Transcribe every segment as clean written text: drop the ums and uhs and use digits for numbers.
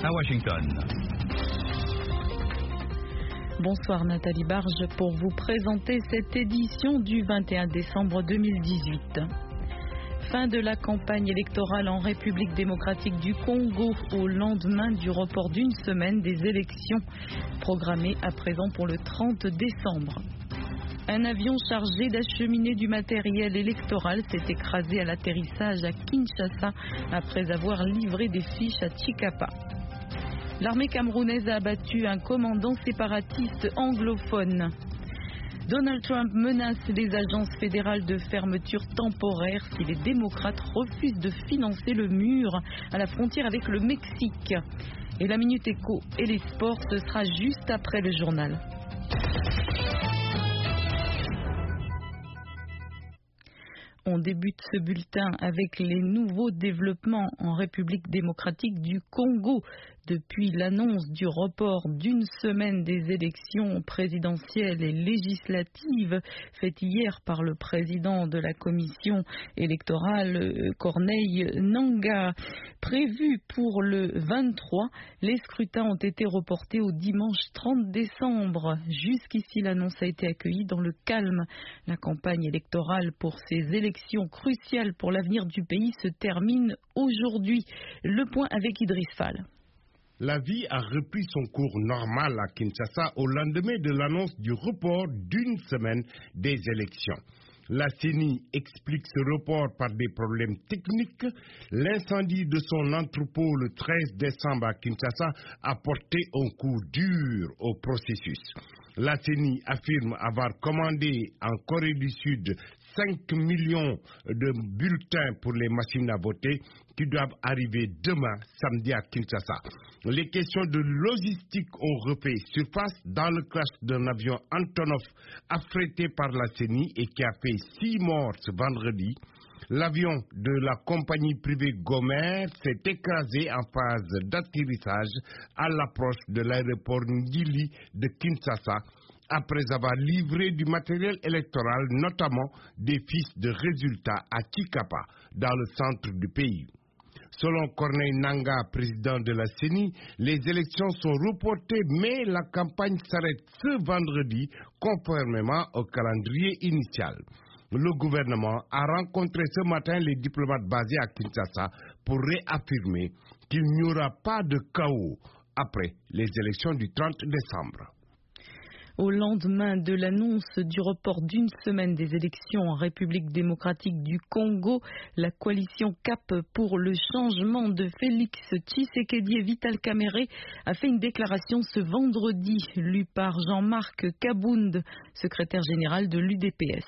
à Washington. Bonsoir Nathalie Barge pour vous présenter cette édition du 21 décembre 2018. Fin de la campagne électorale en République démocratique du Congo au lendemain du report d'une semaine des élections programmées à présent pour le 30 décembre. Un avion chargé d'acheminer du matériel électoral s'est écrasé à l'atterrissage à Kinshasa après avoir livré des fiches à Tshikapa. L'armée camerounaise a abattu un commandant séparatiste anglophone. Donald Trump menace les agences fédérales de fermeture temporaire si les démocrates refusent de financer le mur à la frontière avec le Mexique. Et la Minute Éco et les sports, ce sera juste après le journal. On débute ce bulletin avec les nouveaux développements en République démocratique du Congo. Depuis l'annonce du report d'une semaine des élections présidentielles et législatives faite hier par le président de la commission électorale Corneille Nangaa, prévu pour le 23, les scrutins ont été reportés au dimanche 30 décembre. Jusqu'ici, l'annonce a été accueillie dans le calme. La campagne électorale pour ces élections cruciales pour l'avenir du pays se termine aujourd'hui. Le point avec Idriss Fall. La vie a repris son cours normal à Kinshasa au lendemain de l'annonce du report d'une semaine des élections. La CENI explique ce report par des problèmes techniques. L'incendie de son entrepôt le 13 décembre à Kinshasa a porté un coup dur au processus. La CENI affirme avoir commandé en Corée du Sud 5 millions de bulletins pour les machines à voter qui doivent arriver demain, samedi à Kinshasa. Les questions de logistique ont refait surface dans le crash d'un avion Antonov affrété par la CENI et qui a fait 6 morts ce vendredi. L'avion de la compagnie privée Gomer s'est écrasé en phase d'atterrissage à l'approche de l'aéroport Ndili de Kinshasa après avoir livré du matériel électoral, notamment des fiches de résultats à Tshikapa, dans le centre du pays. Selon Corneille Nangaa, président de la CENI, les élections sont reportées, mais la campagne s'arrête ce vendredi, conformément au calendrier initial. Le gouvernement a rencontré ce matin les diplomates basés à Kinshasa pour réaffirmer qu'il n'y aura pas de chaos après les élections du 30 décembre. Au lendemain de l'annonce du report d'une semaine des élections en République démocratique du Congo, la coalition CAP pour le changement de Félix Tshisekedi et Vital Kamerhe a fait une déclaration ce vendredi, lue par Jean-Marc Kabound, secrétaire général de l'UDPS.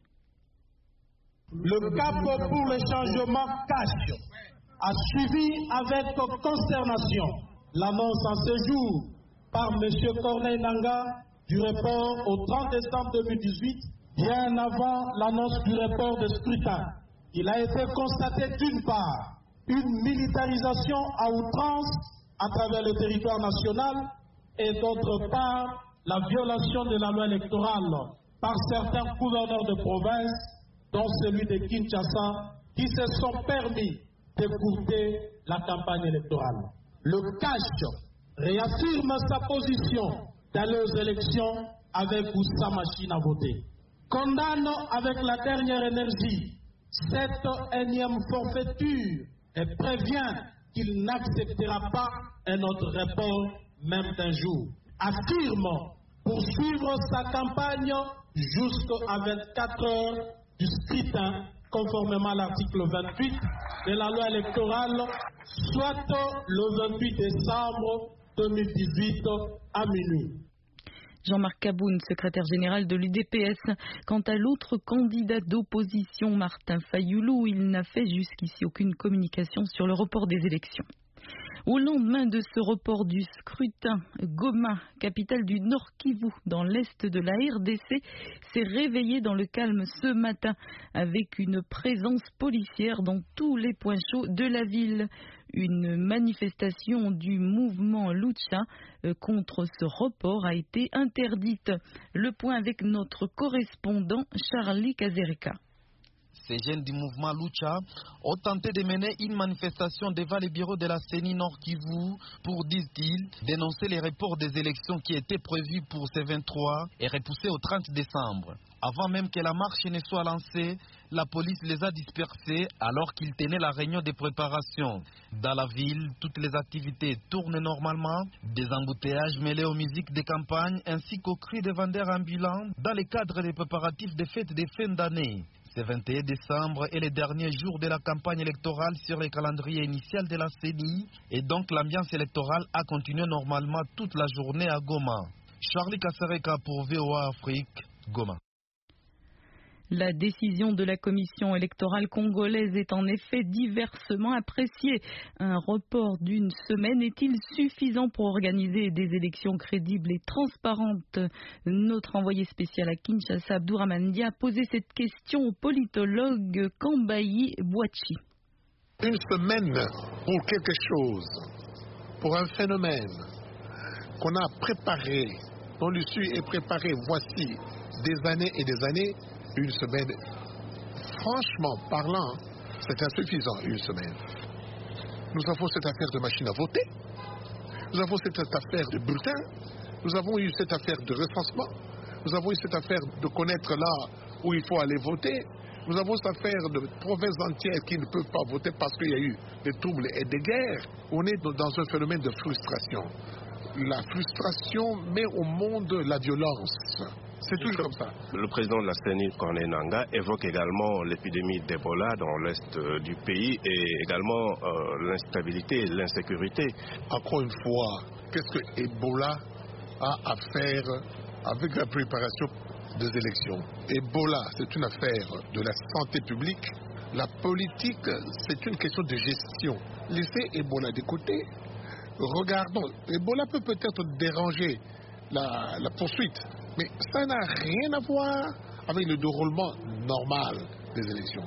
Le CAP pour le changement CACH a suivi avec consternation l'annonce en ce jour par M. Corneille Nangaa du report au 30 décembre 2018, bien avant l'annonce du report de scrutin. Il a été constaté d'une part une militarisation à outrance à travers le territoire national et d'autre part la violation de la loi électorale par certains gouverneurs de province, dont celui de Kinshasa, qui se sont permis d'écourter la campagne électorale. Le CACH réaffirme sa position d'aller aux élections avec ou sans machine à voter. Condamne avec la dernière énergie cette énième forfaiture et prévient qu'il n'acceptera pas un autre report, même d'un jour. Affirme poursuivre sa campagne jusqu'à 24 heures du scrutin, conformément à l'article 28 de la loi électorale, soit le 28 décembre 2018 à minuit. Jean-Marc Kaboun, secrétaire général de l'UDPS. Quant à l'autre candidat d'opposition, Martin Fayoulou, il n'a fait jusqu'ici aucune communication sur le report des élections. Au lendemain de ce report du scrutin, Goma, capitale du Nord Kivu, dans l'est de la RDC, s'est réveillée dans le calme ce matin avec une présence policière dans tous les points chauds de la ville. Une manifestation du mouvement Lucha contre ce report a été interdite. Le point avec notre correspondant Charlie Kazereka. Ces jeunes du mouvement Lucha ont tenté de mener une manifestation devant les bureaux de la CENI Nord Kivu pour, disent-ils, dénoncer les reports des élections qui étaient prévues pour ce 23 et repoussés au 30 décembre. Avant même que la marche ne soit lancée, la police les a dispersés alors qu'ils tenaient la réunion de préparation. Dans la ville, toutes les activités tournent normalement, des embouteillages mêlés aux musiques de campagne ainsi qu'aux cris des vendeurs ambulants dans le cadre des préparatifs des fêtes de fin d'année. Ce 21 décembre est le dernier jour de la campagne électorale sur le calendrier initial de la CENI et donc l'ambiance électorale a continué normalement toute la journée à Goma. Charlie Kassereka pour VOA Afrique, Goma. La décision de la commission électorale congolaise est en effet diversement appréciée. Un report d'une semaine est-il suffisant pour organiser des élections crédibles et transparentes? Notre envoyé spécial à Kinshasa, Abdourahmane Dia, a posé cette question au politologue Kambayi Bouachi. Une semaine pour quelque chose, pour un phénomène qu'on a préparé, dont l'issue est préparée voici des années et des années. Une semaine, franchement parlant, c'est insuffisant, une semaine. Nous avons cette affaire de machine à voter, nous avons cette affaire de bulletin, nous avons eu cette affaire de recensement, nous avons eu cette affaire de connaître là où il faut aller voter, nous avons cette affaire de provinces entières qui ne peuvent pas voter parce qu'il y a eu des troubles et des guerres. On est dans un phénomène de frustration. La frustration met au monde la violence. C'est toujours comme ça. Le président de la CENI, Corneille Nangaa, évoque également l'épidémie d'Ebola dans l'est du pays et également l'instabilité et l'insécurité. Encore une fois, qu'est-ce que Ebola a à faire avec la préparation des élections? Ebola, c'est une affaire de la santé publique. La politique, c'est une question de gestion. Laissez Ebola de côté. Regardons, Ebola peut peut-être déranger la poursuite, mais ça n'a rien à voir avec le déroulement normal des élections.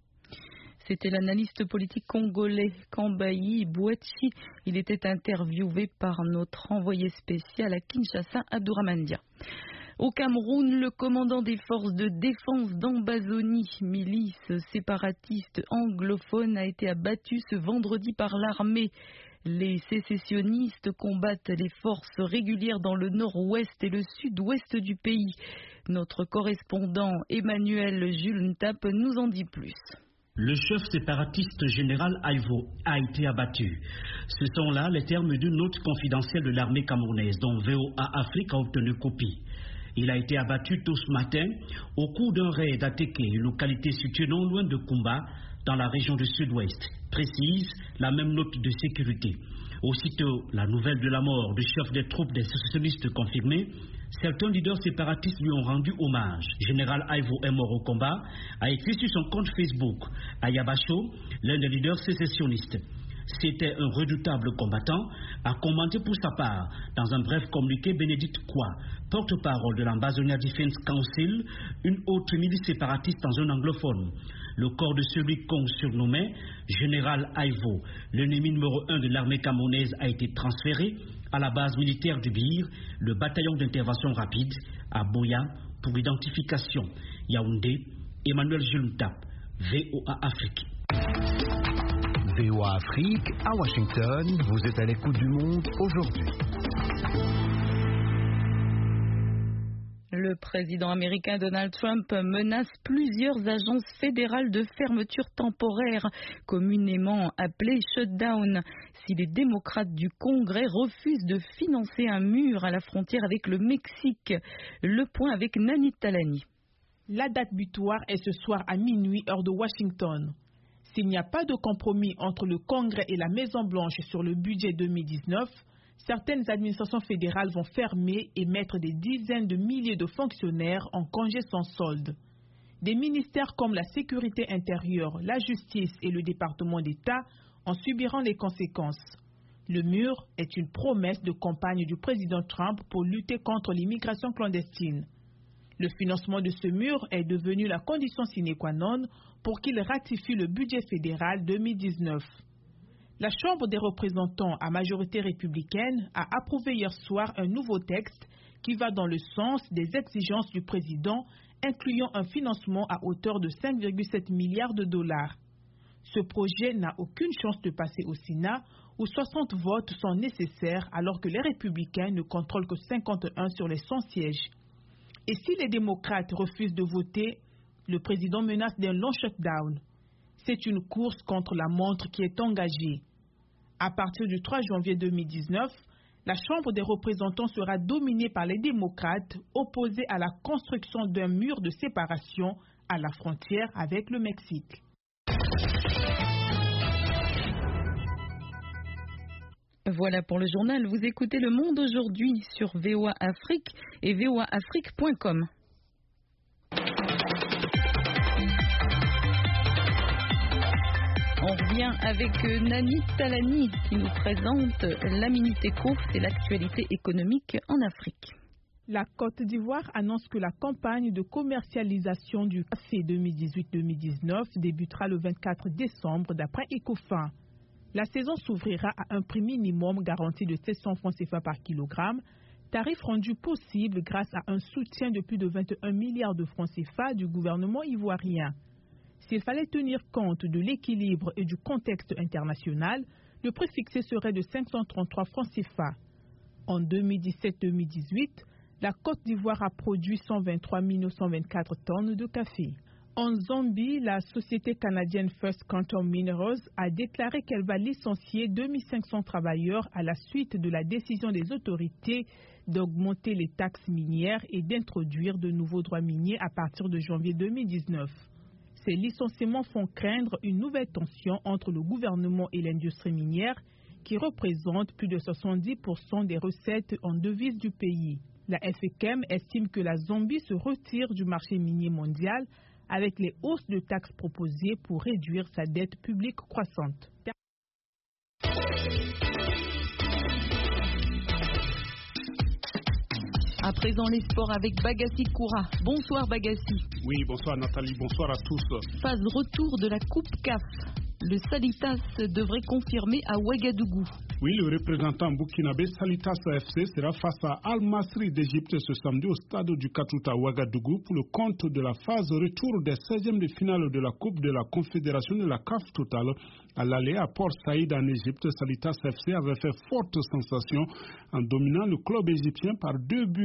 C'était l'analyste politique congolais Kambayi Bouachi. Il était interviewé par notre envoyé spécial à Kinshasa, Abdourahmane Dia. Au Cameroun, le commandant des forces de défense d'Ambazonie, milice séparatiste anglophone, a été abattu ce vendredi par l'armée. Les sécessionnistes combattent les forces régulières dans le nord-ouest et le sud-ouest du pays. Notre correspondant Emmanuel Jules Ntap nous en dit plus. Le chef séparatiste général Aivo a été abattu. Ce sont là les termes d'une note confidentielle de l'armée camerounaise dont VOA Afrique a obtenu copie. Il a été abattu tôt ce matin au cours d'un raid attaqué, une localité située non loin de Kumba, dans la région du sud-ouest, précise la même note de sécurité. Aussitôt la nouvelle de la mort du chef des troupes des sécessionnistes confirmée, certains leaders séparatistes lui ont rendu hommage. Général Aivo est mort au combat, a écrit sur son compte Facebook. Ayabacho, l'un des leaders sécessionnistes. C'était un redoutable combattant, a commenté pour sa part, dans un bref communiqué, Bénédicte Kwa, porte-parole de l'Ambazonia Defense Council, une autre milice séparatiste dans un anglophone. Le corps de celui qu'on surnommait Général Aivo, l'ennemi numéro 1 de l'armée camerounaise, a été transféré à la base militaire du Bir, le bataillon d'intervention rapide, à Boya, pour identification. Yaoundé, Emmanuel Jultap, VOA Afrique. VOA Afrique, à Washington, vous êtes à l'écoute du monde aujourd'hui. Le président américain Donald Trump menace plusieurs agences fédérales de fermeture temporaire, communément appelées shutdown, si les démocrates du Congrès refusent de financer un mur à la frontière avec le Mexique. Le point avec Nani Talani. La date butoir est ce soir à minuit, heure de Washington. S'il n'y a pas de compromis entre le Congrès et la Maison-Blanche sur le budget 2019, certaines administrations fédérales vont fermer et mettre des dizaines de milliers de fonctionnaires en congé sans solde. Des ministères comme la sécurité intérieure, la justice et le département d'État en subiront les conséquences. Le mur est une promesse de campagne du président Trump pour lutter contre l'immigration clandestine. Le financement de ce mur est devenu la condition sine qua non pour qu'il ratifie le budget fédéral 2019. La Chambre des représentants à majorité républicaine a approuvé hier soir un nouveau texte qui va dans le sens des exigences du président incluant un financement à hauteur de 5,7 milliards de dollars. Ce projet n'a aucune chance de passer au Sénat, où 60 votes sont nécessaires alors que les républicains ne contrôlent que 51 sur les 100 sièges. Et si les démocrates refusent de voter, le président menace d'un long shutdown. C'est une course contre la montre qui est engagée. À partir du 3 janvier 2019, la Chambre des représentants sera dominée par les démocrates, opposés à la construction d'un mur de séparation à la frontière avec le Mexique. Voilà pour le journal. Vous écoutez Le Monde aujourd'hui sur VOA Afrique et voaafrique.com. On revient avec Nani Talani qui nous présente la Minute Éco, c'est l'actualité économique en Afrique. La Côte d'Ivoire annonce que la campagne de commercialisation du café 2018-2019 débutera le 24 décembre d'après Ecofin. La saison s'ouvrira à un prix minimum garanti de 700 francs CFA par kilogramme, tarif rendu possible grâce à un soutien de plus de 21 milliards de francs CFA du gouvernement ivoirien. S'il fallait tenir compte de l'équilibre et du contexte international, le prix fixé serait de 533 francs CFA. En 2017-2018, la Côte d'Ivoire a produit 123 924 tonnes de café. En Zambie, la société canadienne First Quantum Minerals a déclaré qu'elle va licencier 2500 travailleurs à la suite de la décision des autorités d'augmenter les taxes minières et d'introduire de nouveaux droits miniers à partir de janvier 2019. Ces licenciements font craindre une nouvelle tension entre le gouvernement et l'industrie minière qui représente plus de 70% des recettes en devises du pays. La FECM estime que la Zambie se retire du marché minier mondial avec les hausses de taxes proposées pour réduire sa dette publique croissante. À présent, les sports avec Bagassi Koura. Bonsoir Bagassi. Oui, bonsoir Nathalie, bonsoir à tous. Phase retour de la Coupe CAF. Le Salitas devrait confirmer à Ouagadougou. Oui, le représentant burkinabé Salitas FC sera face à Al Masry d'Égypte ce samedi au stade du 4 août à Ouagadougou pour le compte de la phase retour des 16e de finale de la Coupe de la Confédération de la CAF Total. À l'aller à Port Saïd en Égypte, Salitas FC avait fait forte sensation en dominant le club égyptien par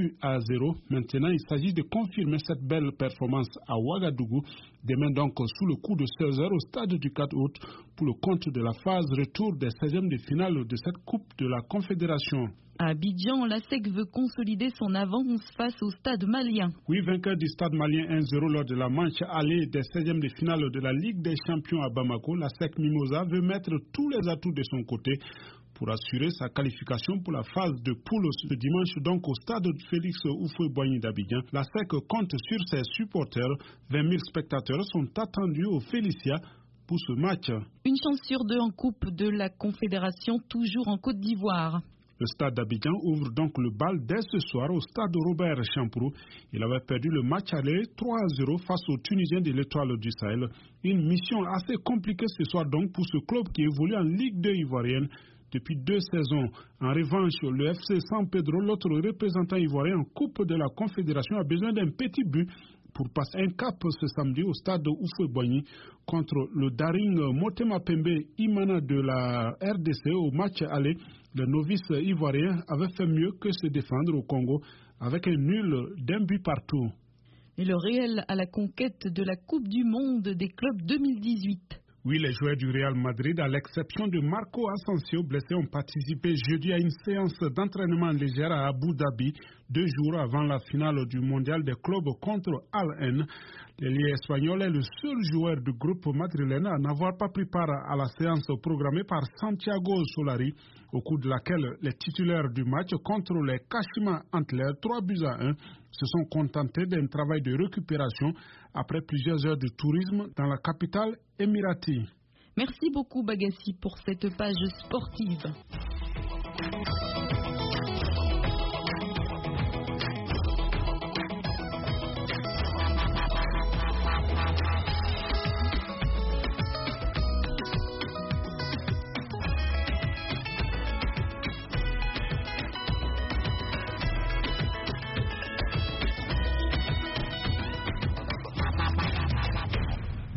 2-0. Maintenant, il s'agit de confirmer cette belle performance à Ouagadougou. Demain donc sous le coup de 16h au stade du 4 août pour le compte de la phase retour des 16e de finale de cette Coupe de la Confédération. À Abidjan, la SEC veut consolider son avance face au stade malien. Oui, vainqueur du stade malien 1-0 lors de la manche allée des 16e de finale de la Ligue des champions à Bamako, la SEC Mimosa veut mettre tous les atouts de son côté pour assurer sa qualification pour la phase de poule ce dimanche donc au stade Félix Houphouët-Boigny d'Abidjan. La SEC compte sur ses supporters. 20 000 spectateurs sont attendus au Félicia pour ce match. Une chance sur deux en Coupe de la Confédération, toujours en Côte d'Ivoire. Le stade d'Abidjan ouvre donc le bal dès ce soir au stade Robert Champrou. Il avait perdu le match aller 3-0 face aux Tunisiens de l'Étoile du Sahel. Une mission assez compliquée ce soir donc pour ce club qui évolue en Ligue 2 ivoirienne depuis 2 saisons. En revanche, le FC San Pedro, l'autre représentant ivoirien en Coupe de la Confédération, a besoin d'un petit but pour passer un cap ce samedi au stade Houphouët-Boigny contre le Daring Motema Pembe Imana de la RDC. Au match aller, le novice ivoirien avait fait mieux que se défendre au Congo avec un nul d'1 but partout. Et le Real à la conquête de la Coupe du Monde des clubs 2018. Oui, les joueurs du Real Madrid, à l'exception de Marco Asensio, blessé, ont participé jeudi à une séance d'entraînement légère à Abu Dhabi, 2 jours avant la finale du mondial des clubs contre Al-Ain. L'ailier espagnol est le seul joueur du groupe madrilène à n'avoir pas pris part à la séance programmée par Santiago Solari, au cours de laquelle les titulaires du match contre les Kashima Antlers, 3-1, se sont contentés d'un travail de récupération après plusieurs heures de tourisme dans la capitale émiratie. Merci beaucoup Bagassi pour cette page sportive.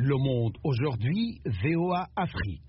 Le Monde aujourd'hui, VOA Afrique.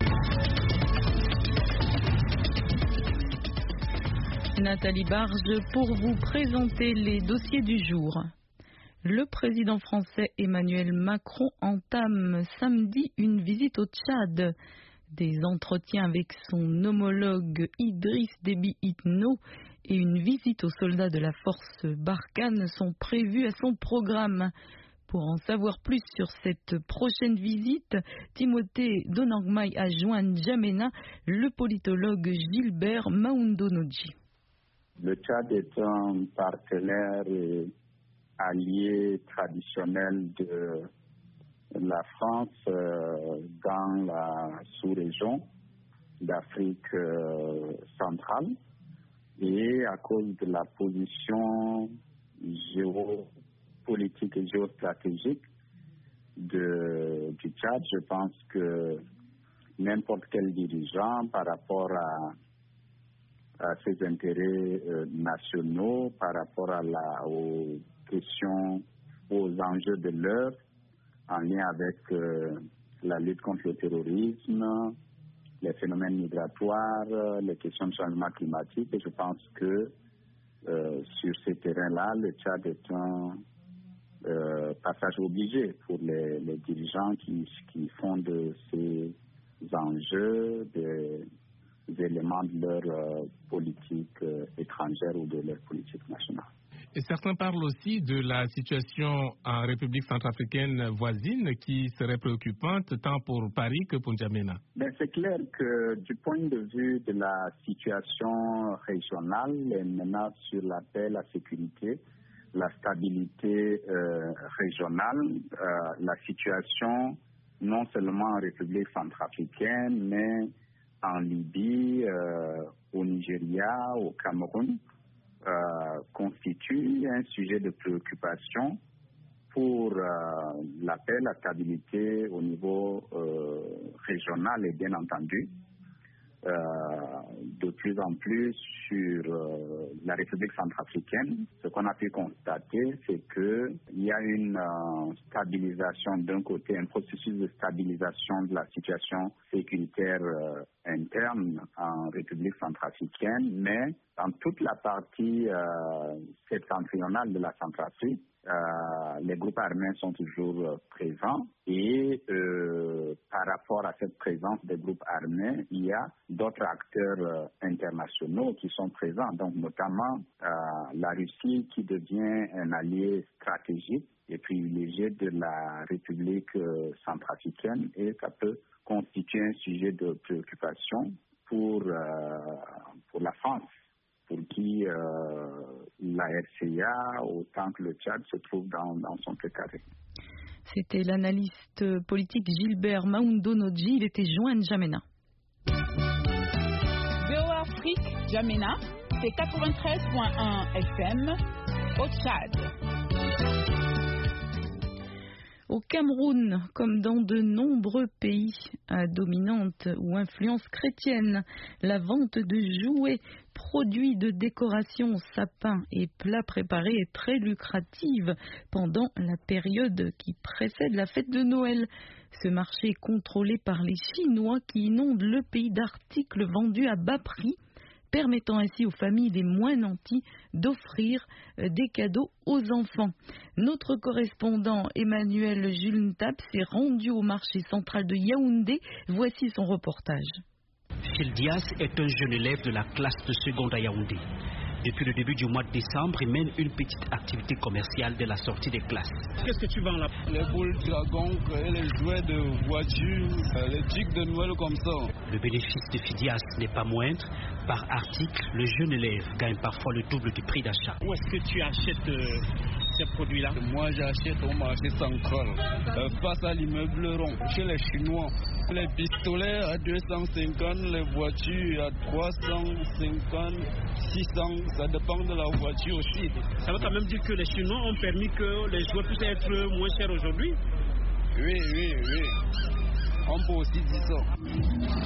Nathalie Barge pour vous présenter les dossiers du jour. Le président français Emmanuel Macron entame samedi une visite au Tchad. Des entretiens avec son homologue Idriss Déby Itno et une visite aux soldats de la force Barkhane sont prévus à son programme. Pour en savoir plus sur cette prochaine visite, Timothée Donangmai a joint N'Djamena le politologue Gilbert Maoundonoji. Le Tchad est un partenaire et allié traditionnel de la France dans la sous-région d'Afrique centrale et à cause de la position géopolitique et géostratégique du Tchad, je pense que n'importe quel dirigeant par rapport à ses intérêts nationaux, par rapport aux questions, aux enjeux de l'heure en lien avec la lutte contre le terrorisme, les phénomènes migratoires, les questions de changement climatique. Et je pense que sur ces terrains-là, le Tchad est un passage obligé pour les dirigeants qui font de ces enjeux des éléments de leur politique étrangère ou de leur politique nationale. Et certains parlent aussi de la situation en République centrafricaine voisine qui serait préoccupante tant pour Paris que pour N'Djamena. C'est clair que du point de vue de la situation régionale, les menaces sur la paix, la sécurité, la stabilité régionale, la situation non seulement en République centrafricaine, mais en Libye, au Nigeria, au Cameroun, constitue un sujet de préoccupation pour la paix, la stabilité au niveau régional et bien entendu de plus en plus sur la République centrafricaine. Ce qu'on a pu constater, c'est qu'il y a une stabilisation d'un côté, un processus de stabilisation de la situation sécuritaire interne en République centrafricaine, mais dans toute la partie septentrionale de la Centrafrique, les groupes armés sont toujours présents et par rapport à cette présence des groupes armés, il y a d'autres acteurs internationaux qui sont présents, donc notamment la Russie qui devient un allié stratégique et privilégié de la République centrafricaine et ça peut constituer un sujet de préoccupation pour la France, pour qui la RCA, autant que le Tchad, se trouve dans son précaré. C'était l'analyste politique Gilbert Maoundonoji, il était joint à N'Djamena. VOA Afrique, N'Djamena, c'est 93.1 FM au Tchad. Au Cameroun, comme dans de nombreux pays à dominante ou influence chrétienne, la vente de jouets, produits de décoration, sapins et plats préparés est très lucrative pendant la période qui précède la fête de Noël. Ce marché est contrôlé par les Chinois qui inondent le pays d'articles vendus à bas prix, permettant ainsi aux familles les moins nantis d'offrir des cadeaux aux enfants. Notre correspondant Emmanuel Julntap s'est rendu au marché central de Yaoundé. Voici son reportage. Phil Diaz est un jeune élève de la classe de seconde à Yaoundé. Depuis le début du mois de décembre, il mène une petite activité commerciale dès la sortie des classes. Qu'est-ce que tu vends là? Les boules dragons et les jouets de voitures, les trucs de Noël comme ça. Le bénéfice de Phidias n'est pas moindre. Par article, le jeune élève gagne parfois le double du prix d'achat. Où est-ce que tu achètes ces produits-là? Moi, j'achète au marché central, face à l'immeuble rond, chez les Chinois. Les pistolets à 250, les voitures à 350, 600, ça dépend de la voiture aussi. Ça veut quand même dire que les Chinois ont permis que les jouets puissent être moins chers aujourd'hui? Oui. On peut aussi dire ça.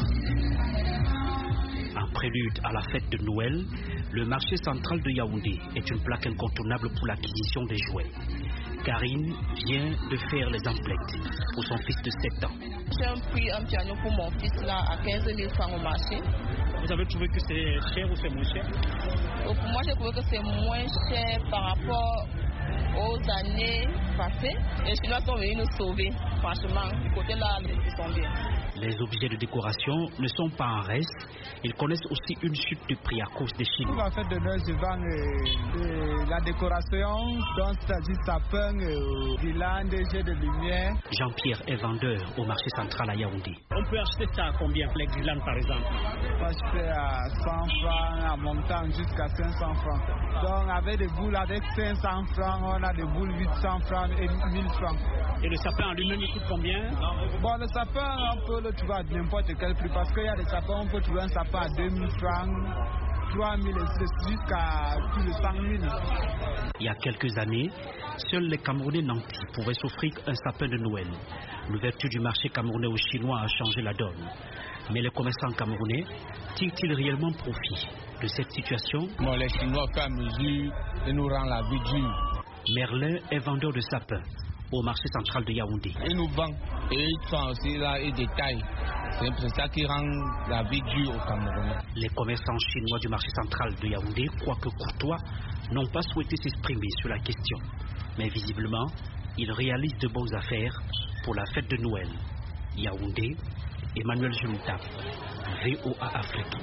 En prélude à la fête de Noël, le marché central de Yaoundé est une plaque incontournable pour l'acquisition des jouets. Karine vient de faire les emplettes pour son fils de 7 ans. J'ai pris un piano pour mon fils là à 15 000 francs au marché. Vous avez trouvé que c'est cher ou c'est moins cher? Donc, pour moi, j'ai trouvé que c'est moins cher par rapport aux années passées. Les Chinois sont venus nous sauver. Franchement, du côté là, ils sont bien. Les objets de décoration ne sont pas en reste. Ils connaissent aussi une chute de prix à cause des Chinois. Pour la fête de Noël, je vends la décoration, donc c'est du sapin, guirlandes, jeux de lumière. Jean-Pierre est vendeur au marché central à Yaoundé. On peut acheter ça à combien, les guirlandes par exemple? Moi, je fais à 100 francs, à montant jusqu'à 500 francs. Donc avec des boules avec 500 francs, on a des boules 800 francs et 1000 francs. Et le sapin en lui-même, il coûte combien? Bon, le sapin, on peut le trouver à n'importe quel prix parce qu'il y a des sapins, on peut trouver un sapin à 2000 francs, 3000 jusqu'à plus de 100 000. Il y a quelques années, seuls les Camerounais nantis pouvaient s'offrir un sapin de Noël. L'ouverture du marché camerounais aux Chinois a changé la donne. Mais les commerçants camerounais tirent-ils réellement profit de cette situation? Bon, les Chinois, à mesure, ils nous rendent la vie dure. Merlin est vendeur de sapins au marché central de Yaoundé. Ils nous vendent et ils font aussi là, ils détaillent. C'est ça qui rend la vie dure au Cameroun. Les commerçants chinois du marché central de Yaoundé, quoique courtois, n'ont pas souhaité s'exprimer sur la question. Mais visiblement, ils réalisent de bonnes affaires pour la fête de Noël. Yaoundé, Emmanuel Jumita, VOA Afrique.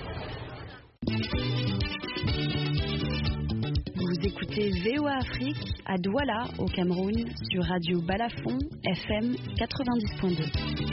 Vous écoutez VOA Afrique à Douala, au Cameroun, sur Radio Balafon, FM 90.2.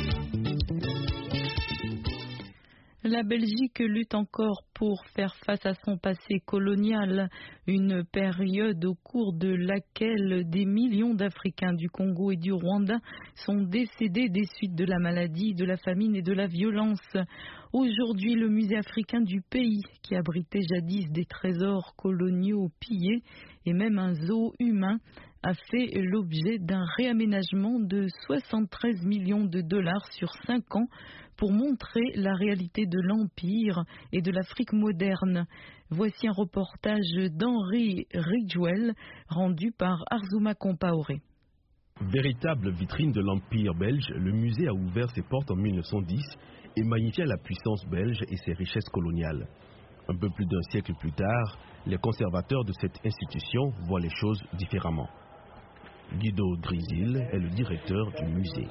La Belgique lutte encore pour faire face à son passé colonial, une période au cours de laquelle des millions d'Africains du Congo et du Rwanda sont décédés des suites de la maladie, de la famine et de la violence. Aujourd'hui, le musée africain du pays, qui abritait jadis des trésors coloniaux pillés et même un zoo humain, a fait l'objet d'un réaménagement de 73 millions de dollars sur 5 ans pour montrer la réalité de l'Empire et de l'Afrique moderne. Voici un reportage d'Henri Ridgewell rendu par Arzuma Compaoré. Véritable vitrine de l'Empire belge, le musée a ouvert ses portes en 1910 et magnifia la puissance belge et ses richesses coloniales. Un peu plus d'un siècle plus tard, les conservateurs de cette institution voient les choses différemment. Guido Grisil est le directeur du musée.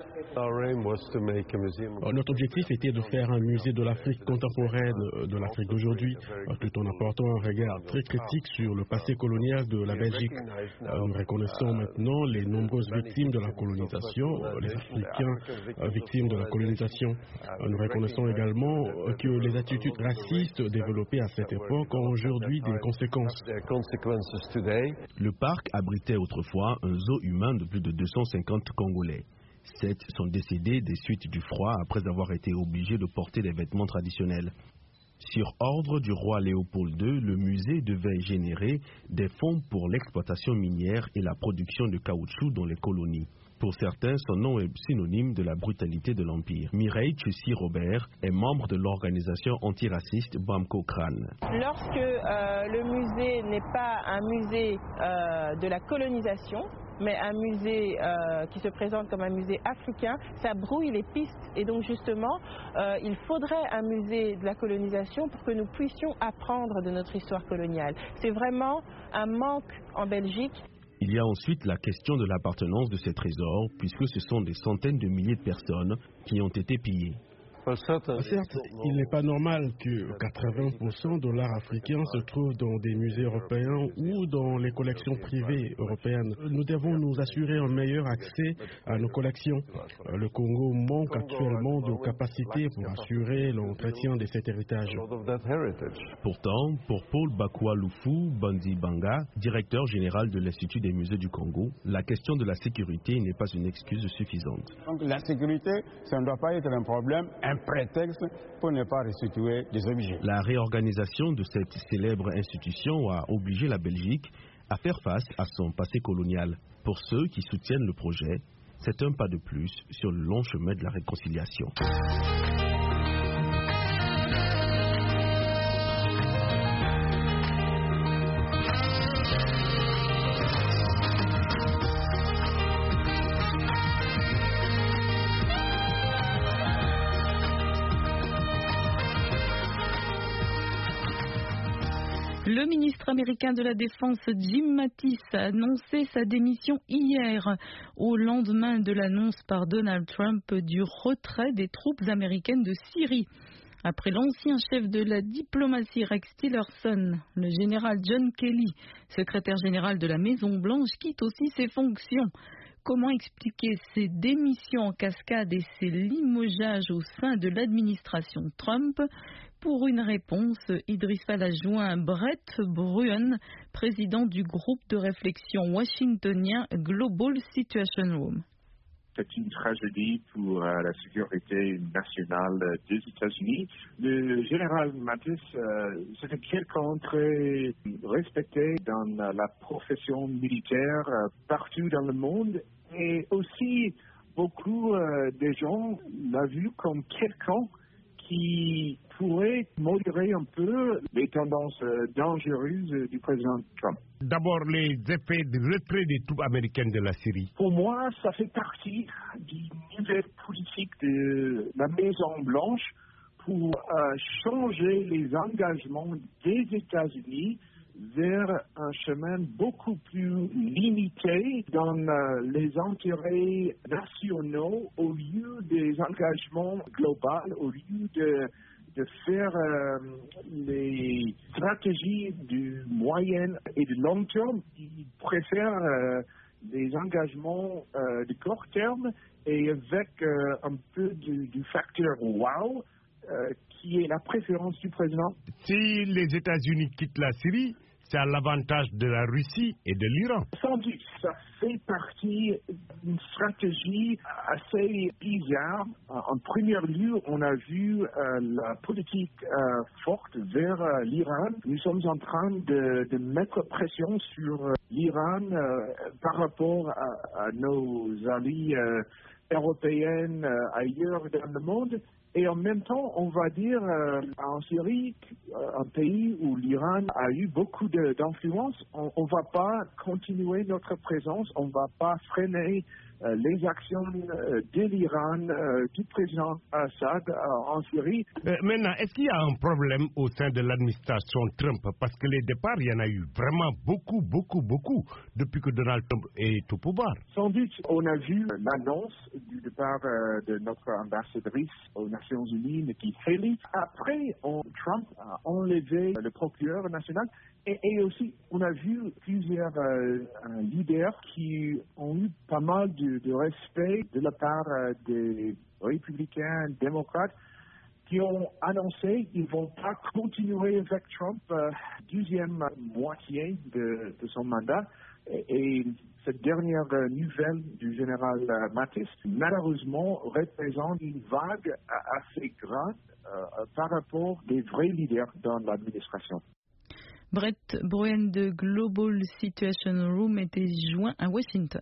Notre objectif était de faire un musée de l'Afrique contemporaine, de l'Afrique d'aujourd'hui, tout en apportant un regard très critique sur le passé colonial de la Belgique. Nous reconnaissons maintenant les nombreuses victimes de la colonisation, les Africains victimes de la colonisation. Nous reconnaissons également que les attitudes racistes développées à cette époque ont aujourd'hui des conséquences. Le parc abritait autrefois un zoo humain de plus de 250 Congolais. 7 sont décédés des suites du froid après avoir été obligés de porter des vêtements traditionnels. Sur ordre du roi Léopold II, le musée devait générer des fonds pour l'exploitation minière et la production de caoutchouc dans les colonies. Pour certains, son nom est synonyme de la brutalité de l'Empire. Mireille Tchussi-Robert est membre de l'organisation antiraciste Bamko Kran. Lorsque le musée n'est pas un musée de la colonisation, mais un musée qui se présente comme un musée africain, ça brouille les pistes. Et donc justement, il faudrait un musée de la colonisation pour que nous puissions apprendre de notre histoire coloniale. C'est vraiment un manque en Belgique. Il y a ensuite la question de l'appartenance de ces trésors, puisque ce sont des centaines de milliers de personnes qui ont été pillées. Certes, il n'est pas normal que 80% de l'art africain se trouve dans des musées européens ou dans les collections privées européennes. Nous devons nous assurer un meilleur accès à nos collections. Le Congo manque actuellement de capacités pour assurer l'entretien de cet héritage. Pourtant, pour Paul Bakwa-Lufu Bandi-Banga, directeur général de l'Institut des musées du Congo, la question de la sécurité n'est pas une excuse suffisante. Donc la sécurité, ça ne doit pas être un problème, un prétexte pour ne pas restituer des objets. La réorganisation de cette célèbre institution a obligé la Belgique à faire face à son passé colonial. Pour ceux qui soutiennent le projet, c'est un pas de plus sur le long chemin de la réconciliation. Le ministre américain de la Défense Jim Mattis a annoncé sa démission hier, au lendemain de l'annonce par Donald Trump du retrait des troupes américaines de Syrie. Après l'ancien chef de la diplomatie Rex Tillerson, le général John Kelly, secrétaire général de la Maison-Blanche, quitte aussi ses fonctions. Comment expliquer ces démissions en cascade et ces limogeages au sein de l'administration Trump? Pour une réponse, Idrissa a joint Brett Bruen, président du groupe de réflexion washingtonien Global Situation Room. C'est une tragédie pour la sécurité nationale des États-Unis. Le général Mattis, c'était quelqu'un très respecté dans la profession militaire partout dans le monde. Et aussi, beaucoup de gens l'ont vu comme quelqu'un qui pourrait modérer un peu les tendances dangereuses du président Trump. D'abord, les effets du retrait des troupes américaines de la Syrie. Pour moi, ça fait partie du nouvelle politique de la Maison-Blanche pour changer les engagements des États-Unis vers un chemin beaucoup plus limité dans les intérêts nationaux au lieu des engagements globaux, au lieu de faire les stratégies du moyen et du long terme. Ils préfèrent les engagements de court terme et avec un peu du facteur wow qui est la préférence du président. Si les États-Unis quittent la Syrie, c'est à l'avantage de la Russie et de l'Iran. Sans doute, ça fait partie d'une stratégie assez bizarre. En premier lieu, on a vu la politique forte vers l'Iran. Nous sommes en train de mettre pression sur l'Iran par rapport à nos alliés européens ailleurs dans le monde. Et en même temps, on va dire en Syrie, un pays où l'Iran a eu beaucoup d'influence, on ne va pas continuer notre présence, on ne va pas freiner les actions de l'Iran, du président Assad en Syrie. Maintenant, est-ce qu'il y a un problème au sein de l'administration Trump? Parce que les départs, il y en a eu vraiment beaucoup depuis que Donald Trump est au pouvoir. Sans doute, on a vu l'annonce du départ de notre ambassadrice aux Nations Unies, Nikki Haley. Après, Trump a enlevé le procureur national. Et aussi, on a vu plusieurs leaders qui ont eu pas mal de respect de la part des républicains, démocrates, qui ont annoncé qu'ils ne vont pas continuer avec Trump deuxième moitié de son mandat. Et cette dernière nouvelle du général Mattis, malheureusement, représente une vague assez grande par rapport des vrais leaders dans l'administration. Brett Bruen de Global Situation Room était joint à Washington.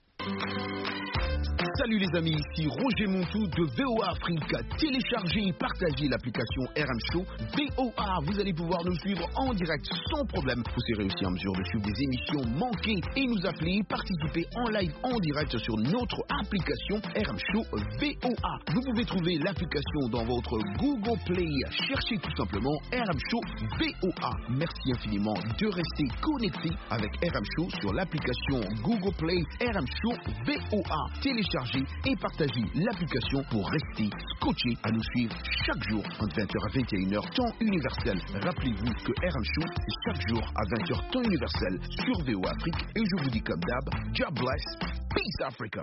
Salut les amis, ici Roger Montou de VOA Afrique. Téléchargez et partagez l'application RM Show VOA. Vous allez pouvoir nous suivre en direct sans problème. Vous serez aussi en mesure de suivre des émissions manquées et nous appeler, participer en live en direct sur notre application RM Show VOA. Vous pouvez trouver l'application dans votre Google Play. Cherchez tout simplement RM Show VOA. Merci infiniment de rester connecté avec RM Show sur l'application Google Play RM Show VOA. Téléchargez et partagez l'application pour rester scotché à nous suivre chaque jour entre 20h à 21h temps universel. Rappelez-vous que RM Show est chaque jour à 20h temps universel sur VOA Afrique et je vous dis comme d'hab, God bless, peace Africa.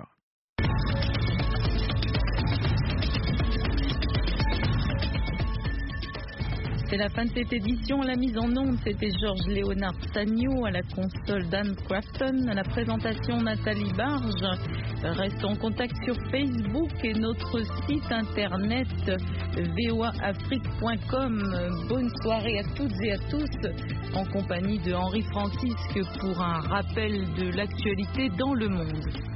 C'est la fin de cette édition. La mise en onde, c'était Georges Léonard Sagno, à la console Dan Crafton, à la présentation Nathalie Barge. Restons en contact sur Facebook et notre site internet voaafrique.com. Bonne soirée à toutes et à tous, en compagnie de Henri Francisque pour un rappel de l'actualité dans le monde.